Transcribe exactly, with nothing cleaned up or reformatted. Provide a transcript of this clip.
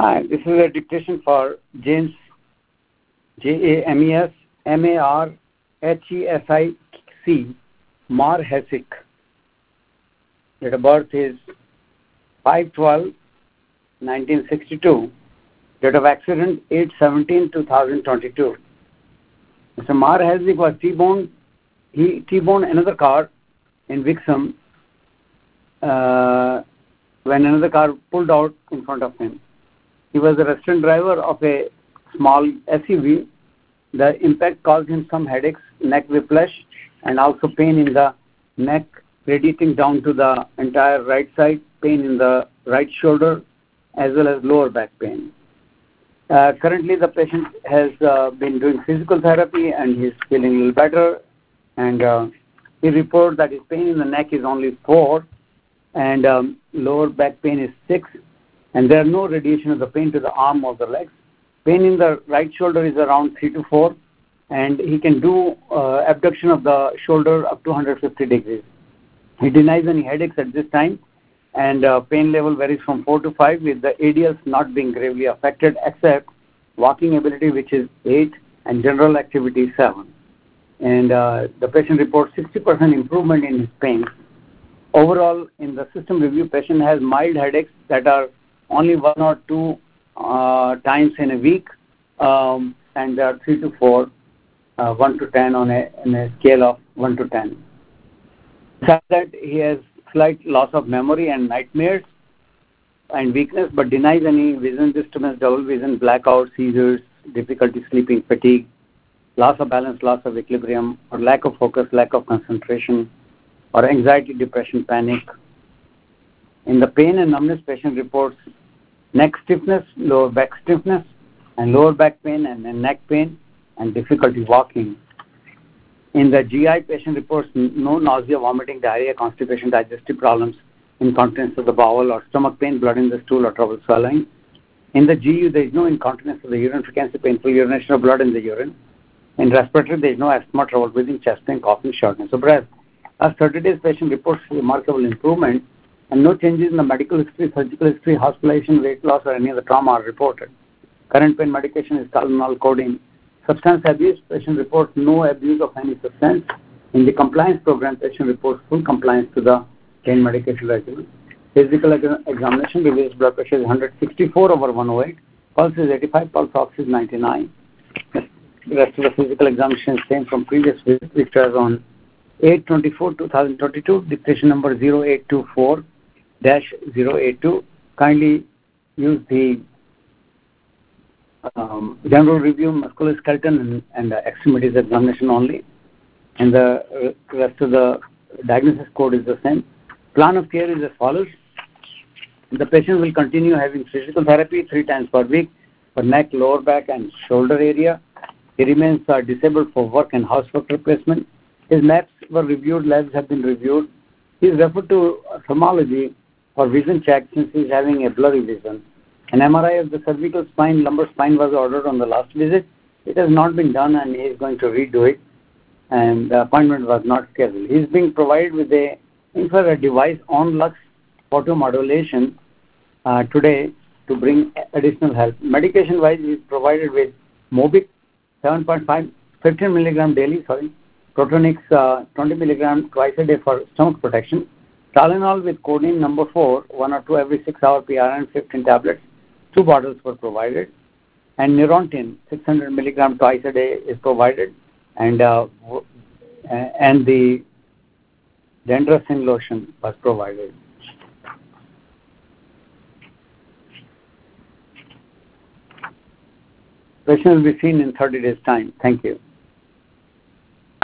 Hi, this is a dictation for James, J A M E S M A R H E S I C, Marhesic. Date of birth is five twelve nineteen sixty-two. Date of accident eight seventeen two thousand twenty-two. Mister Marhesic was T-boned. He T-boned another car in Wixom uh, when another car pulled out in front of him. He was the restaurant driver of a small S U V. The impact caused him some headaches, neck whiplash, and also pain in the neck, radiating down to the entire right side, pain in the right shoulder, as well as lower back pain. Uh, currently, the patient has uh, been doing physical therapy and he's feeling a little better. And uh, he reports that his pain in the neck is only four, and um, lower back pain is six. And there are no radiation of the pain to the arm or the legs. Pain in the right shoulder is around three to four, and he can do uh, abduction of the shoulder up to one hundred fifty degrees. He denies any headaches at this time, and uh, pain level varies from four to five, with the A D Ls not being gravely affected, except walking ability, which is eight, and general activity seven. And uh, the patient reports sixty percent improvement in his pain. Overall, in the system review, patient has mild headaches that are only one or two uh, times in a week, um, and there are three to four, uh, one to ten on a, on a scale of one to ten. Besides that, he has slight loss of memory and nightmares and weakness, but denies any vision disturbance, double vision, blackout, seizures, difficulty sleeping, fatigue, loss of balance, loss of equilibrium, or lack of focus, lack of concentration, or anxiety, depression, panic. In the pain and numbness, patient reports neck stiffness, lower back stiffness, and lower back pain and, and neck pain, and difficulty walking. In the G I, patient reports no nausea, vomiting, diarrhea, constipation, digestive problems, incontinence of the bowel, or stomach pain, blood in the stool, or trouble swallowing. In the G U, there is no incontinence of the urine frequency, painful urination of blood in the urine. In respiratory, there is no asthma, trouble breathing, chest pain, coughing, shortness of breath. After thirty days, patient reports remarkable improvement, and no changes in the medical history, surgical history, hospitalization, weight loss, or any other trauma are reported. Current pain medication is Tylenol, codeine. Substance abuse, patient reports no abuse of any substance. In the compliance program, patient reports full compliance to the pain medication regimen. Physical examination reveals blood pressure is one hundred sixty-four over one oh eight, pulse is eighty-five, pulse ox is ninety-nine. The rest of the physical examination is same from previous visit, which was on eight twenty-four two thousand twenty-two, dictation number zero eight two four dash zero eight two. Kindly use the um, general review, musculoskeletal, and, and the extremities examination only. And the uh, rest of the diagnosis code is the same. Plan of care is as follows. The patient will continue having physical therapy three times per week for neck, lower back, and shoulder area. He remains uh, disabled for work and housework replacement. His labs were reviewed, labs have been reviewed. He is referred to ophthalmology for vision check since he is having a blurry vision. An M R I of the cervical spine, lumbar spine was ordered on the last visit. It has not been done, and he is going to redo it, and the appointment was not scheduled. He is being provided with a infrared device on lux photomodulation uh, today to bring additional help. Medication-wise, he is provided with Mobic seven point five, fifteen milligram daily, sorry, Protonix uh, twenty milligram twice a day for stomach protection, Tylenol with codeine number four, one or two every six hour P R N, fifteen tablets, two bottles were provided, and Neurontin six hundred milligram twice a day is provided, and uh, and the Dendrocin lotion was provided. Patient will be seen in thirty days time. Thank you.